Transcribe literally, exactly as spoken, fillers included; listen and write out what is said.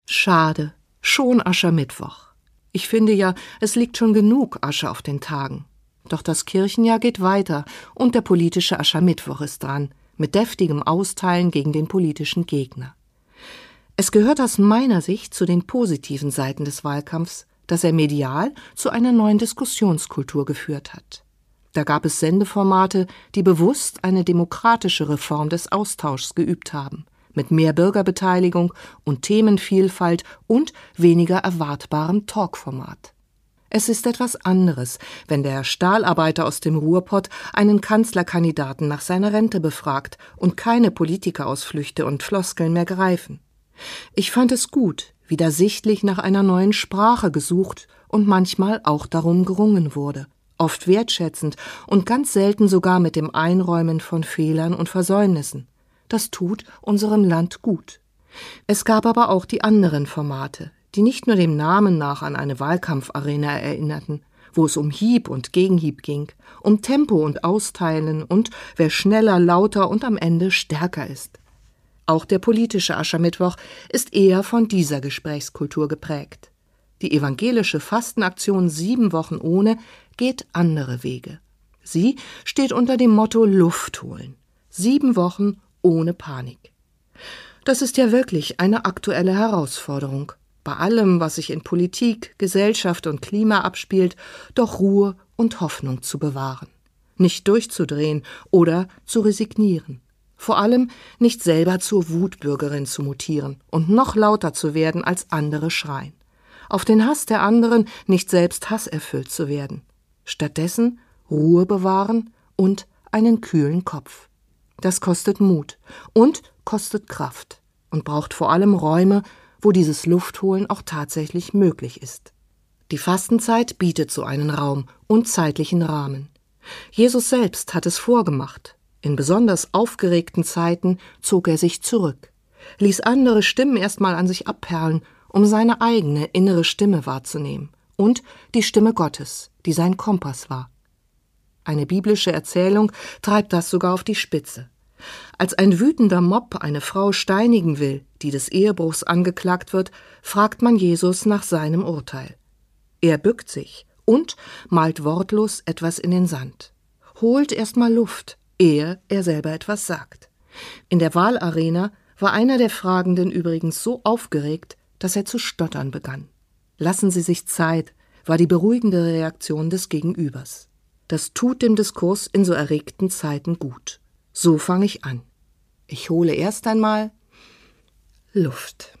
Schade, schon Aschermittwoch. Ich finde ja, es liegt schon genug Asche auf den Tagen. Doch das Kirchenjahr geht weiter und der politische Aschermittwoch ist dran, mit deftigem Austeilen gegen den politischen Gegner. Es gehört aus meiner Sicht zu den positiven Seiten des Wahlkampfs, dass er medial zu einer neuen Diskussionskultur geführt hat. Da gab es Sendeformate, die bewusst eine demokratische Reform des Austauschs geübt haben, mit mehr Bürgerbeteiligung und Themenvielfalt und weniger erwartbarem Talkformat. Es ist etwas anderes, wenn der Stahlarbeiter aus dem Ruhrpott einen Kanzlerkandidaten nach seiner Rente befragt und keine Politikerausflüchte und Floskeln mehr greifen. Ich fand es gut, wie da sichtlich nach einer neuen Sprache gesucht und manchmal auch darum gerungen wurde, oft wertschätzend und ganz selten sogar mit dem Einräumen von Fehlern und Versäumnissen. Das tut unserem Land gut. Es gab aber auch die anderen Formate, die nicht nur dem Namen nach an eine Wahlkampfarena erinnerten, wo es um Hieb und Gegenhieb ging, um Tempo und Austeilen und wer schneller, lauter und am Ende stärker ist. Auch der politische Aschermittwoch ist eher von dieser Gesprächskultur geprägt. Die evangelische Fastenaktion Sieben Wochen ohne geht andere Wege. Sie steht unter dem Motto Luft holen. Sieben Wochen ohne Panik. Das ist ja wirklich eine aktuelle Herausforderung, bei allem, was sich in Politik, Gesellschaft und Klima abspielt, doch Ruhe und Hoffnung zu bewahren. Nicht durchzudrehen oder zu resignieren. Vor allem nicht selber zur Wutbürgerin zu mutieren und noch lauter zu werden, als andere schreien. Auf den Hass der anderen nicht selbst hasserfüllt zu werden. Stattdessen Ruhe bewahren und einen kühlen Kopf. Das kostet Mut und kostet Kraft und braucht vor allem Räume, wo dieses Luftholen auch tatsächlich möglich ist. Die Fastenzeit bietet so einen Raum und zeitlichen Rahmen. Jesus selbst hat es vorgemacht. In besonders aufgeregten Zeiten zog er sich zurück, ließ andere Stimmen erstmal an sich abperlen, um seine eigene innere Stimme wahrzunehmen und die Stimme Gottes, die sein Kompass war. Eine biblische Erzählung treibt das sogar auf die Spitze. Als ein wütender Mob eine Frau steinigen will, die des Ehebruchs angeklagt wird, fragt man Jesus nach seinem Urteil. Er bückt sich und malt wortlos etwas in den Sand, holt erstmal Luft, ehe er selber etwas sagt. In der Wahlarena war einer der Fragenden übrigens so aufgeregt, dass er zu stottern begann. Lassen Sie sich Zeit, war die beruhigende Reaktion des Gegenübers. Das tut dem Diskurs in so erregten Zeiten gut. So fange ich an. Ich hole erst einmal Luft.